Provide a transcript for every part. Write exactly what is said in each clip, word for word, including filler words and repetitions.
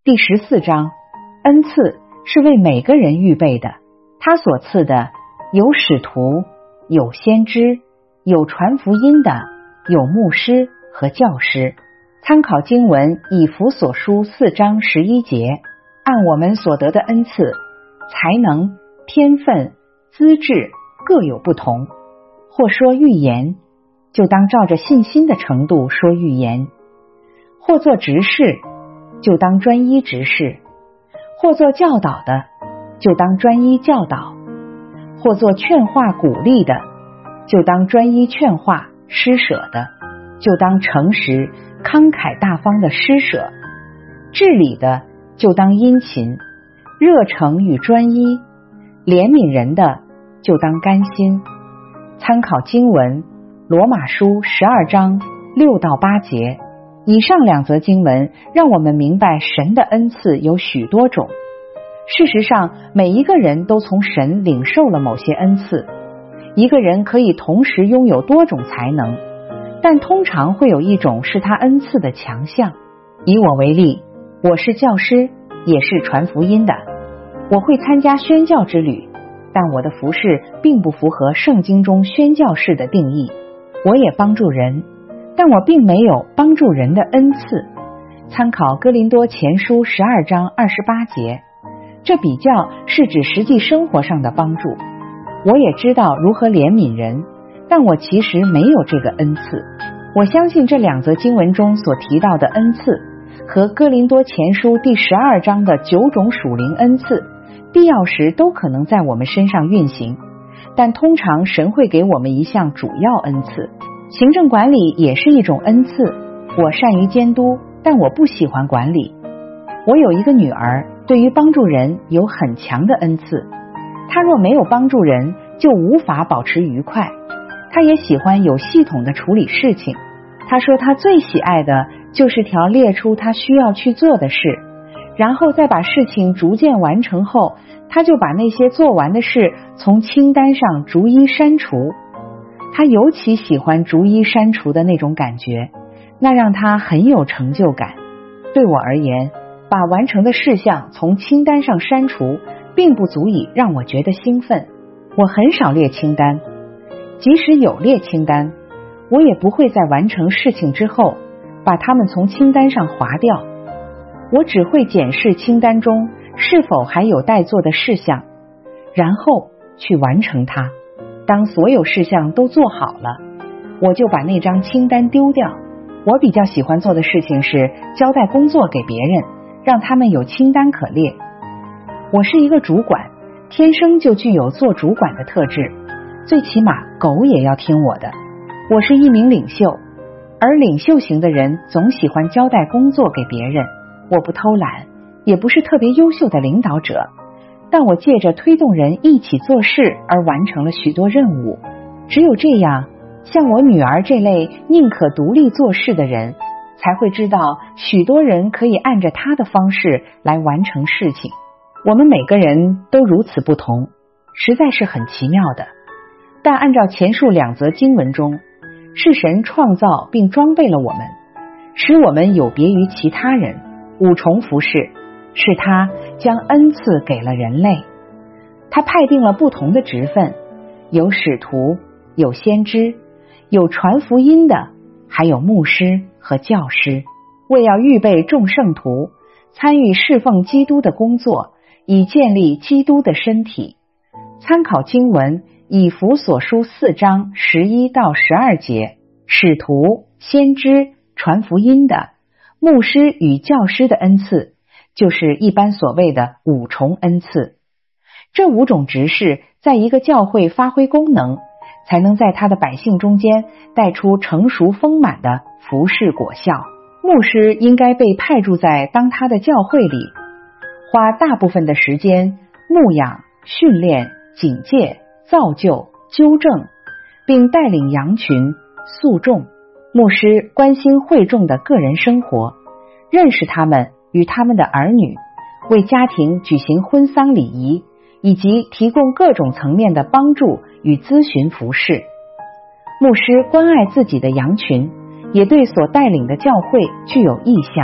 第十四章，恩赐是为每个人预备的，他所赐的有使徒，有先知，有传福音的，有牧师和教师。参考经文以弗所书四章十一节，按我们所得的恩赐、才能、天分、资质各有不同，或说预言，就当照着信心的程度说预言；或做执事，就当专一执事；或做教导的，就当专一教导；或做劝化鼓励的，就当专一劝化；施舍的，就当诚实慷慨大方的施舍；治理的，就当殷勤；热诚与专一；怜悯人的，就当甘心。参考经文罗马书十二章六到八节。以上两则经文让我们明白神的恩赐有许多种。事实上，每一个人都从神领受了某些恩赐。一个人可以同时拥有多种才能，但通常会有一种是他恩赐的强项。以我为例，我是教师，也是传福音的。我会参加宣教之旅，但我的服事并不符合圣经中宣教士的定义。我也帮助人，但我并没有帮助人的恩赐。参考哥林多前书十二章二十八节，这比较是指实际生活上的帮助。我也知道如何怜悯人，但我其实没有这个恩赐。我相信这两则经文中所提到的恩赐和哥林多前书第十二章的九种属灵恩赐，必要时都可能在我们身上运行，但通常神会给我们一项主要恩赐。行政管理也是一种恩赐，我善于监督，但我不喜欢管理。我有一个女儿，对于帮助人有很强的恩赐，她若没有帮助人，就无法保持愉快。她也喜欢有系统的处理事情。她说她最喜爱的就是条列出她需要去做的事，然后再把事情逐渐完成后，她就把那些做完的事从清单上逐一删除。她尤其喜欢逐一删除的那种感觉，那让她很有成就感。对我而言，把完成的事项从清单上删除并不足以让我觉得兴奋。我很少列清单，即使有列清单，我也不会在完成事情之后把它们从清单上划掉。我只会检视清单中是否还有待做的事项，然后去完成它。当所有事项都做好了，我就把那张清单丢掉。我比较喜欢做的事情是交代工作给别人，让他们有清单可列。我是一个主管，天生就具有做主管的特质，最起码狗也要听我的。我是一名领袖，而领袖型的人总喜欢交代工作给别人。我不偷懒，也不是特别优秀的领导者，但我借着推动人一起做事而完成了许多任务。只有这样，像我女儿这类宁可独立做事的人，才会知道许多人可以按着她的方式来完成事情。我们每个人都如此不同，实在是很奇妙的。但按照前述两则经文中，是神创造并装备了我们，使我们有别于其他人，五重服事，是他将恩赐给了人类。他派定了不同的职分，有使徒，有先知，有传福音的，还有牧师和教师，为要预备众圣徒参与侍奉基督的工作，以建立基督的身体。参考经文以弗所书四章十一到十二节，使徒、先知、传福音的、牧师与教师的恩赐，就是一般所谓的五重恩赐。这五种职事在一个教会发挥功能，才能在他的百姓中间带出成熟丰满的服事果效。牧师应该被派驻在当他的教会里，花大部分的时间牧养、训练、警戒、造就、纠正，并带领羊群、诉众。牧师关心会众的个人生活，认识他们与他们的儿女，为家庭举行婚丧礼仪，以及提供各种层面的帮助与咨询服事。牧师关爱自己的羊群，也对所带领的教会具有意向。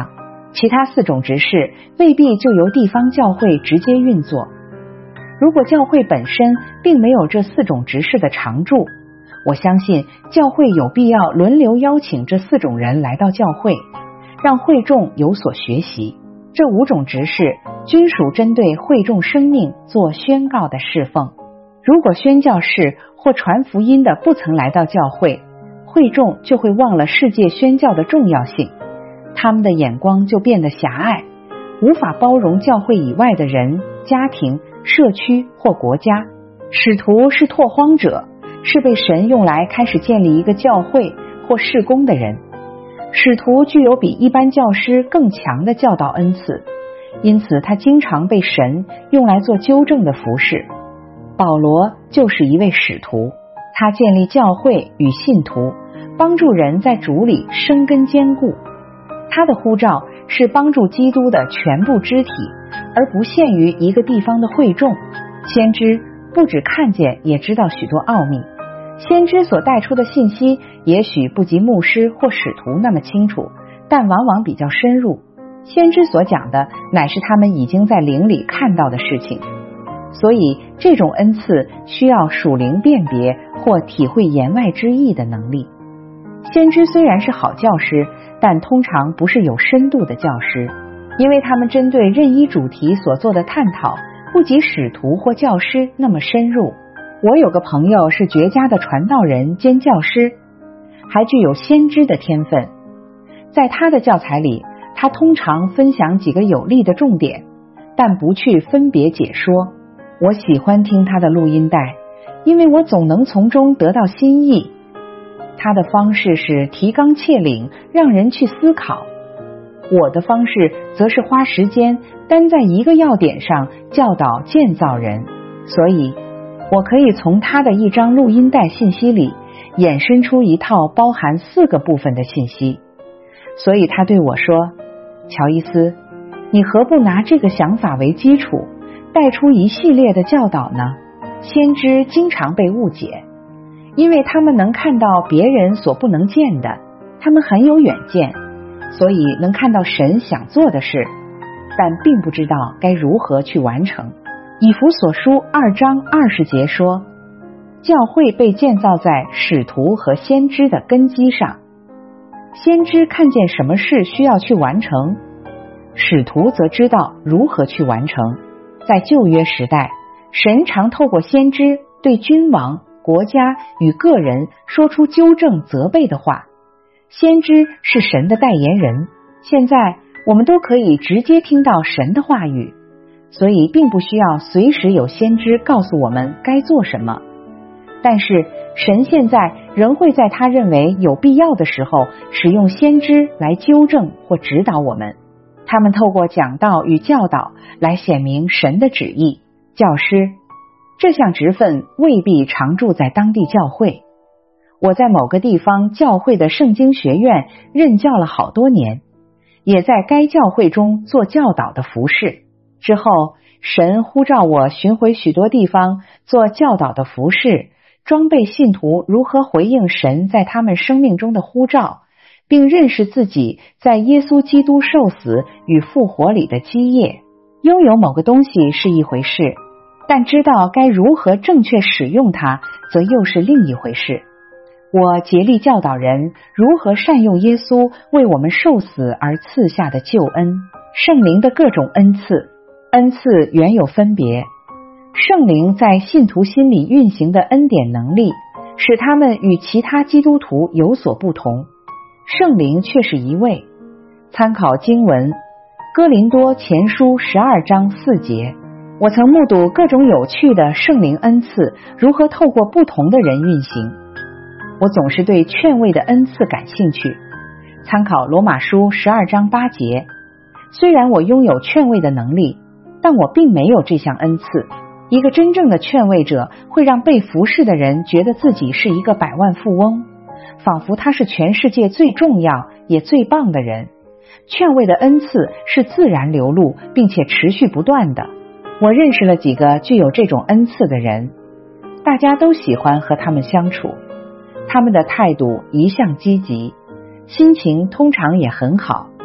其他四种执事未必就由地方教会直接运作。如果教会本身并没有这四种执事的常驻，我相信教会有必要轮流邀请这四种人来到教会，让会众有所学习。这五种执事均属针对会众生命做宣告的侍奉。如果宣教士或传福音的不曾来到教会，会众就会忘了世界宣教的重要性，他们的眼光就变得狭隘，无法包容教会以外的人、家庭、社区或国家。使徒是拓荒者，是被神用来开始建立一个教会或事工的人。使徒具有比一般教师更强的教导恩赐，因此他经常被神用来做纠正的服事。保罗就是一位使徒，他建立教会与信徒，帮助人在主里生根坚固。他的呼召是帮助基督的全部肢体，而不限于一个地方的会众。先知不只看见，也知道许多奥秘。先知所带出的信息也许不及牧师或使徒那么清楚，但往往比较深入。先知所讲的乃是他们已经在灵里看到的事情，所以这种恩赐需要属灵辨别或体会言外之意的能力。先知虽然是好教师，但通常不是有深度的教师，因为他们针对任一主题所做的探讨不及使徒或教师那么深入。我有个朋友是绝佳的传道人兼教师，还具有先知的天分。在他的教材里，他通常分享几个有力的重点，但不去分别解说。我喜欢听他的录音带，因为我总能从中得到新意。他的方式是提纲挈领，让人去思考。我的方式则是花时间单在一个要点上教导建造人，所以我可以从他的一张录音带信息里衍生出一套包含四个部分的信息。所以他对我说，乔伊斯，你何不拿这个想法为基础，带出一系列的教导呢？先知经常被误解，因为他们能看到别人所不能见的，他们很有远见，所以能看到神想做的事，但并不知道该如何去完成。以弗所书二章二十节说，教会被建造在使徒和先知的根基上。先知看见什么事需要去完成，使徒则知道如何去完成。在旧约时代，神常透过先知对君王、国家与个人说出纠正责备的话。先知是神的代言人，现在我们都可以直接听到神的话语，所以并不需要随时有先知告诉我们该做什么。但是神现在仍会在他认为有必要的时候使用先知来纠正或指导我们，他们透过讲道与教导来显明神的旨意。教师这项职分未必常驻在当地教会。我在某个地方教会的圣经学院任教了好多年，也在该教会中做教导的服事。之后神呼召我巡回许多地方做教导的服事，装备信徒如何回应神在他们生命中的呼召，并认识自己在耶稣基督受死与复活里的基业。拥有某个东西是一回事，但知道该如何正确使用它则又是另一回事。我竭力教导人如何善用耶稣为我们受死而赐下的救恩。圣灵的各种恩赐，恩赐原有分别，圣灵在信徒心里运行的恩典能力使他们与其他基督徒有所不同，圣灵却是一位。参考经文哥林多前书十二章四节。我曾目睹各种有趣的圣灵恩赐如何透过不同的人运行。我总是对劝慰的恩赐感兴趣，参考罗马书十二章八节。虽然我拥有劝慰的能力，但我并没有这项恩赐。一个真正的劝慰者会让被服侍的人觉得自己是一个百万富翁，仿佛他是全世界最重要也最棒的人。劝慰的恩赐是自然流露并且持续不断的。我认识了几个具有这种恩赐的人，大家都喜欢和他们相处，他们的态度一向积极，心情通常也很好。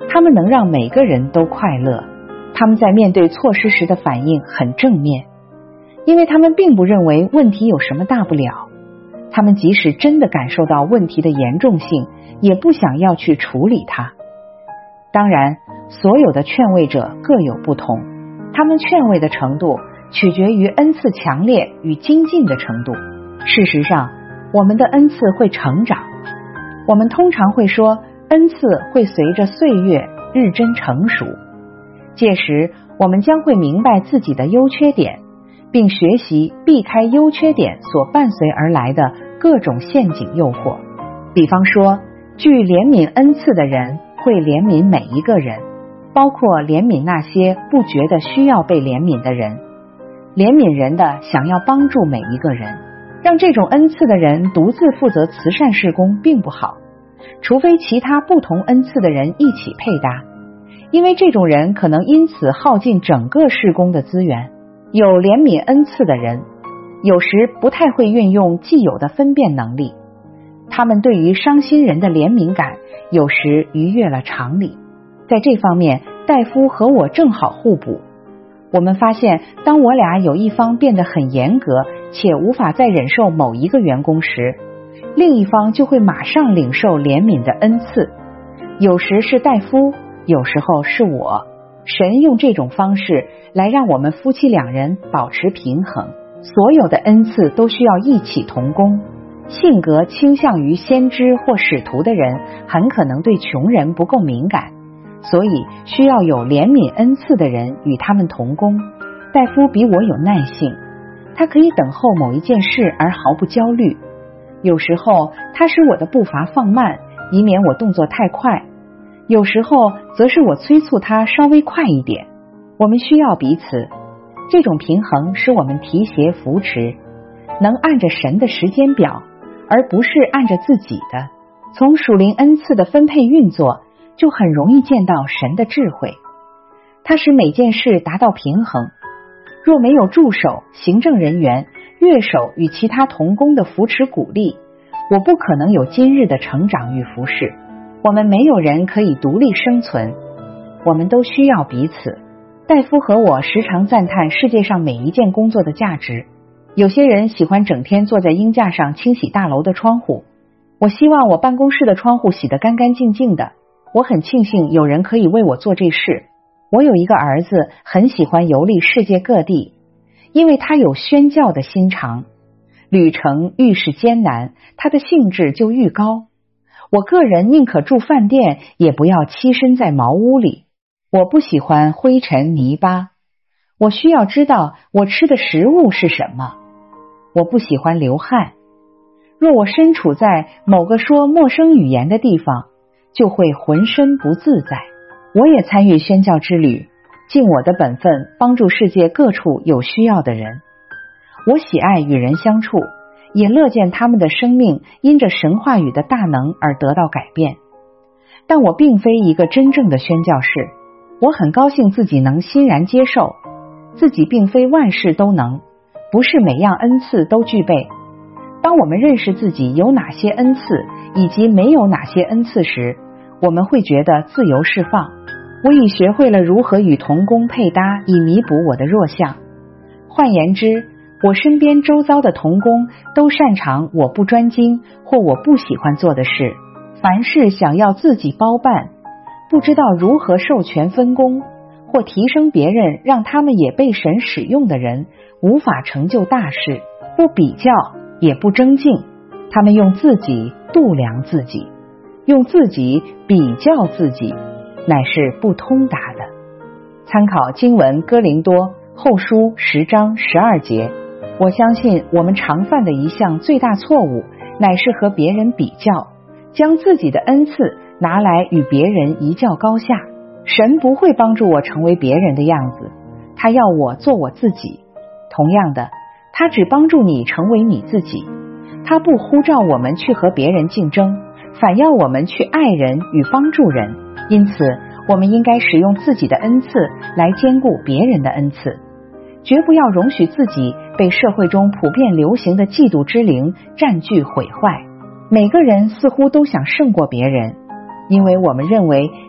他们能让每个人都快乐，他们在面对错失时的反应很正面，因为他们并不认为问题有什么大不了，他们即使真的感受到问题的严重性，也不想要去处理它。当然，所有的劝慰者各有不同，他们劝慰的程度取决于恩赐强烈与精进的程度。事实上，我们的恩赐会成长，我们通常会说恩赐会随着岁月日臻成熟，届时我们将会明白自己的优缺点，并学习避开优缺点所伴随而来的各种陷阱诱惑。比方说，具怜悯恩赐的人会怜悯每一个人，包括怜悯那些不觉得需要被怜悯的人。怜悯人的想要帮助每一个人，让这种恩赐的人独自负责慈善事工并不好，除非其他不同恩赐的人一起配搭，因为这种人可能因此耗尽整个事工的资源。有怜悯恩赐的人有时不太会运用既有的分辨能力，他们对于伤心人的怜悯感有时逾越了常理。在这方面，戴夫和我正好互补。我们发现，当我俩有一方变得很严格且无法再忍受某一个员工时，另一方就会马上领受怜悯的恩赐。有时是戴夫，有时候是我。神用这种方式来让我们夫妻两人保持平衡。所有的恩赐都需要一起同工。性格倾向于先知或使徒的人很可能对穷人不够敏感，所以需要有怜悯恩赐的人与他们同工。戴夫比我有耐性，他可以等候某一件事而毫不焦虑。有时候他使我的步伐放慢，以免我动作太快，有时候则是我催促他稍微快一点。我们需要彼此，这种平衡使我们提携扶持，能按着神的时间表，而不是按着自己的。从属灵恩赐的分配运作，就很容易见到神的智慧，它使每件事达到平衡。若没有助手、行政人员、乐手与其他同工的扶持鼓励，我不可能有今日的成长与服侍。我们没有人可以独立生存，我们都需要彼此。戴夫和我时常赞叹世界上每一件工作的价值。有些人喜欢整天坐在鹰架上清洗大楼的窗户，我希望我办公室的窗户洗得干干净净的。我很庆幸有人可以为我做这事。我有一个儿子很喜欢游历世界各地，因为他有宣教的心肠。旅程愈是艰难，他的兴致就愈高。我个人宁可住饭店，也不要栖身在茅屋里。我不喜欢灰尘泥巴，我需要知道我吃的食物是什么。我不喜欢流汗。若我身处在某个说陌生语言的地方，就会浑身不自在。我也参与宣教之旅，尽我的本分，帮助世界各处有需要的人。我喜爱与人相处，也乐见他们的生命因着神话语的大能而得到改变。但我并非一个真正的宣教士，我很高兴自己能欣然接受，自己并非万事都能，不是每样恩赐都具备。当我们认识自己有哪些恩赐，以及没有哪些恩赐时，我们会觉得自由释放。我已学会了如何与同工配搭，以弥补我的弱项。换言之，我身边周遭的同工都擅长我不专精或我不喜欢做的事，凡事想要自己包办，不知道如何授权分工，或提升别人让他们也被神使用的人，无法成就大事。不比较，也不争竞，他们用自己度量自己，用自己比较自己，乃是不通达的。参考经文哥林多后书十章十二节。我相信我们常犯的一项最大错误，乃是和别人比较，将自己的恩赐拿来与别人一较高下。神不会帮助我成为别人的样子，他要我做我自己。同样的，他只帮助你成为你自己，他不呼召我们去和别人竞争，反要我们去爱人与帮助人。因此，我们应该使用自己的恩赐来兼顾别人的恩赐，绝不要容许自己被社会中普遍流行的嫉妒之灵占据毁坏。每个人似乎都想胜过别人，因为我们认为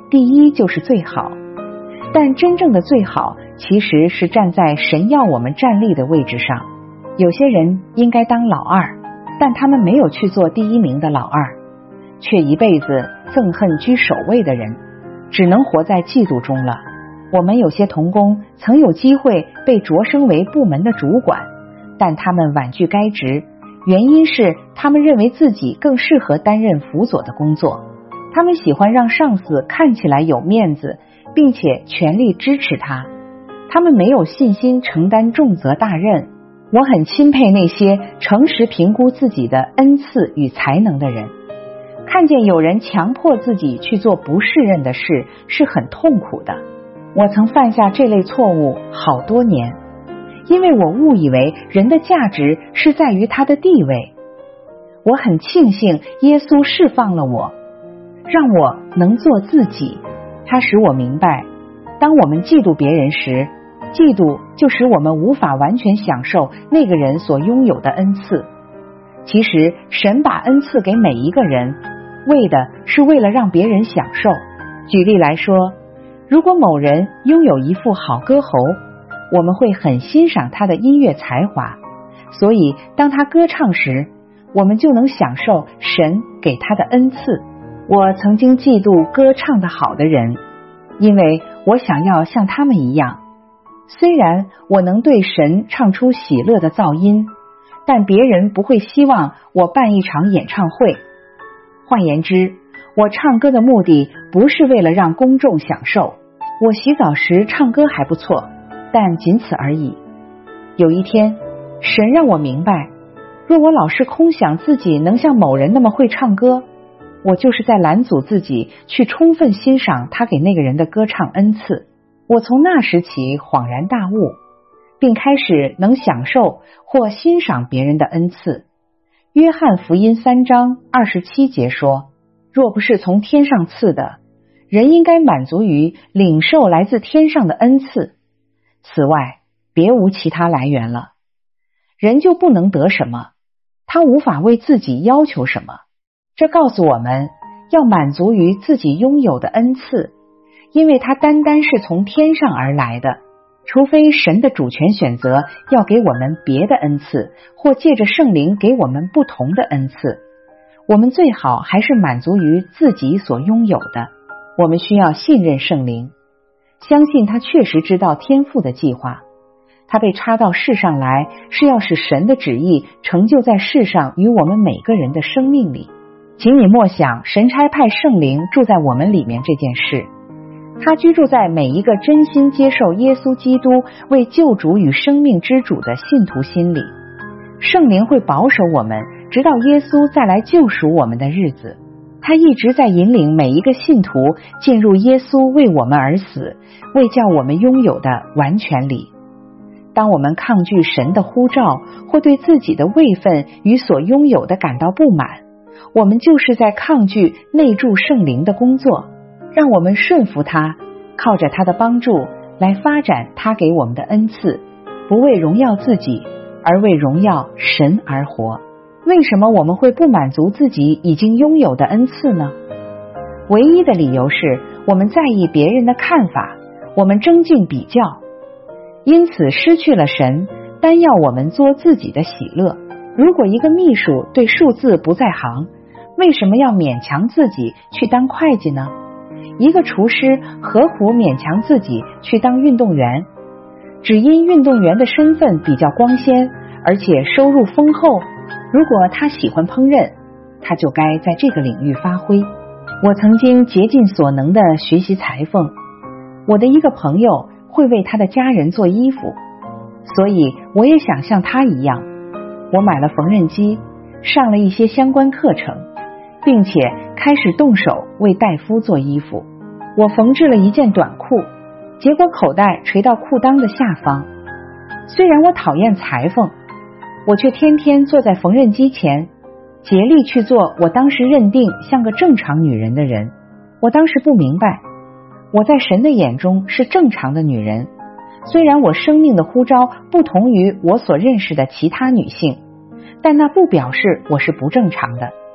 第一就是最好。但真正的最好其实是站在神要我们站立的位置上。有些人应该当老二，但他们没有去做第一名的老二，却一辈子憎恨居首位的人，只能活在嫉妒中了。我们有些同工曾有机会被擢升为部门的主管，但他们婉拒该职，原因是他们认为自己更适合担任辅佐的工作。他们喜欢让上司看起来有面子，并且全力支持他。他们没有信心承担重责大任。我很钦佩那些诚实评估自己的恩赐与才能的人。看见有人强迫自己去做不适任的事，是很痛苦的。我曾犯下这类错误好多年，因为我误以为人的价值是在于他的地位。我很庆幸耶稣释放了我，让我能做自己。他使我明白，当我们嫉妒别人时，嫉妒就使我们无法完全享受那个人所拥有的恩赐。其实神把恩赐给每一个人，为的是为了让别人享受。举例来说，如果某人拥有一副好歌喉，我们会很欣赏他的音乐才华，所以当他歌唱时，我们就能享受神给他的恩赐。我曾经嫉妒歌唱得好的人，因为我想要像他们一样。虽然我能对神唱出喜乐的噪音，但别人不会希望我办一场演唱会。换言之，我唱歌的目的不是为了让公众享受。我洗澡时唱歌还不错，但仅此而已。有一天，神让我明白，若我老是空想自己能像某人那么会唱歌，我就是在拦阻自己去充分欣赏他给那个人的歌唱恩赐。我从那时起恍然大悟，并开始能享受或欣赏别人的恩赐。约翰福音三章二十七节说，若不是从天上赐的，人应该满足于领受来自天上的恩赐，此外别无其他来源了。人就不能得什么，他无法为自己要求什么。这告诉我们要满足于自己拥有的恩赐，因为它单单是从天上而来的，除非神的主权选择要给我们别的恩赐，或借着圣灵给我们不同的恩赐。我们最好还是满足于自己所拥有的。我们需要信任圣灵，相信他确实知道天父的计划。他被插到世上来，是要使神的旨意成就在世上与我们每个人的生命里。请你默想神差派圣灵住在我们里面这件事。他居住在每一个真心接受耶稣基督为救主与生命之主的信徒心里。圣灵会保守我们，直到耶稣再来救赎我们的日子。他一直在引领每一个信徒进入耶稣为我们而死，为叫我们拥有的完全里。当我们抗拒神的呼召，或对自己的位分与所拥有的感到不满，我们就是在抗拒内住圣灵的工作。让我们顺服他，靠着他的帮助来发展他给我们的恩赐，不为荣耀自己，而为荣耀神而活。为什么我们会不满足自己已经拥有的恩赐呢？唯一的理由是我们在意别人的看法，我们争竞比较，因此失去了神单要我们做自己的喜乐。如果一个秘书对数字不在行，为什么要勉强自己去当会计呢？一个厨师何苦勉强自己去当运动员？只因运动员的身份比较光鲜，而且收入丰厚，如果他喜欢烹饪，他就该在这个领域发挥。我曾经竭尽所能的学习裁缝，我的一个朋友会为他的家人做衣服，所以我也想像他一样。我买了缝纫机，上了一些相关课程，并且开始动手为戴夫做衣服。我缝制了一件短裤，结果口袋垂到裤裆的下方。虽然我讨厌裁缝，我却天天坐在缝纫机前，竭力去做我当时认定像个正常女人的人。我当时不明白，我在神的眼中是正常的女人，虽然我生命的呼召不同于我所认识的其他女性，但那不表示我是不正常的。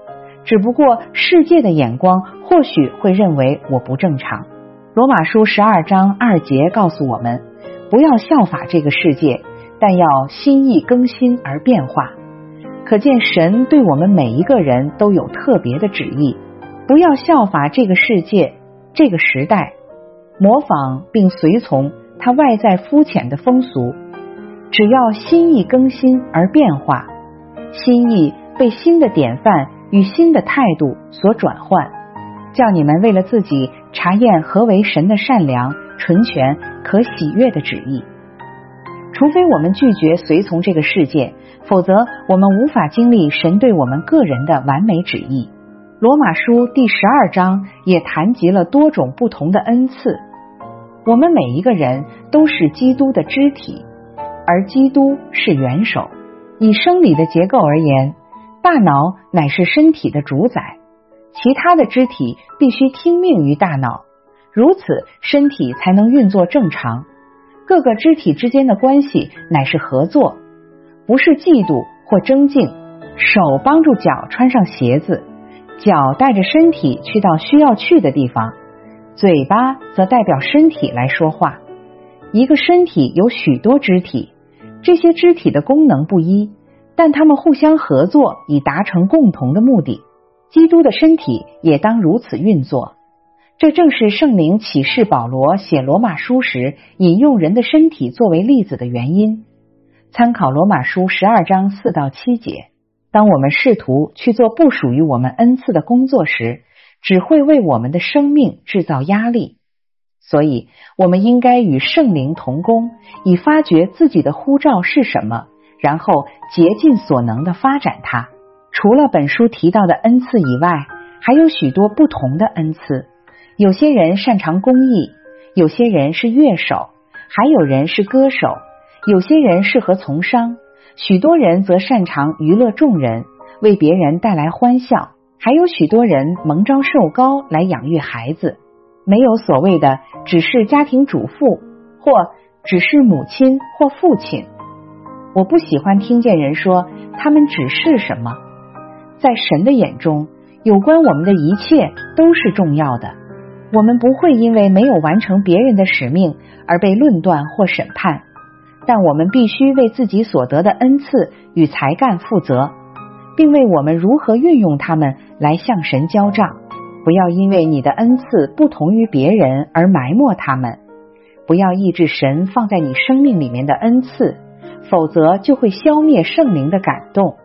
只不过世界的眼光或许会认为我不正常。罗马书十二章二节告诉我们，不要效法这个世界，但要心意更新而变化。可见神对我们每一个人都有特别的旨意，不要效法这个世界、这个时代，模仿并随从它外在肤浅的风俗，只要心意更新而变化，心意被新的典范与新的态度所转换，叫你们为了自己查验何为神的善良、纯全、可喜悦的旨意。除非我们拒绝随从这个世界，否则我们无法经历神对我们个人的完美旨意。罗马书第十二章也谈及了多种不同的恩赐。我们每一个人都是基督的肢体，而基督是元首。以生理的结构而言，大脑乃是身体的主宰，其他的肢体必须听命于大脑，如此身体才能运作正常。各个肢体之间的关系乃是合作，不是嫉妒或争竞。手帮助脚穿上鞋子，脚带着身体去到需要去的地方，嘴巴则代表身体来说话。一个身体有许多肢体，这些肢体的功能不一，但它们互相合作以达成共同的目的。基督的身体也当如此运作。这正是圣灵启示保罗写罗马书时引用人的身体作为例子的原因。参考罗马书十二章四到七节。当我们试图去做不属于我们恩赐的工作时，只会为我们的生命制造压力。所以我们应该与圣灵同工，以发掘自己的呼召是什么，然后竭尽所能地发展它。除了本书提到的恩赐以外，还有许多不同的恩赐。有些人擅长公益，有些人是乐手，还有人是歌手，有些人适合从商，许多人则擅长娱乐众人，为别人带来欢笑，还有许多人蒙召受膏来养育孩子。没有所谓的只是家庭主妇，或只是母亲或父亲。我不喜欢听见人说他们只是什么。在神的眼中，有关我们的一切都是重要的。我们不会因为没有完成别人的使命而被论断或审判，但我们必须为自己所得的恩赐与才干负责，并为我们如何运用它们来向神交账。不要因为你的恩赐不同于别人而埋没它们，不要抑制神放在你生命里面的恩赐，否则就会消灭圣灵的感动。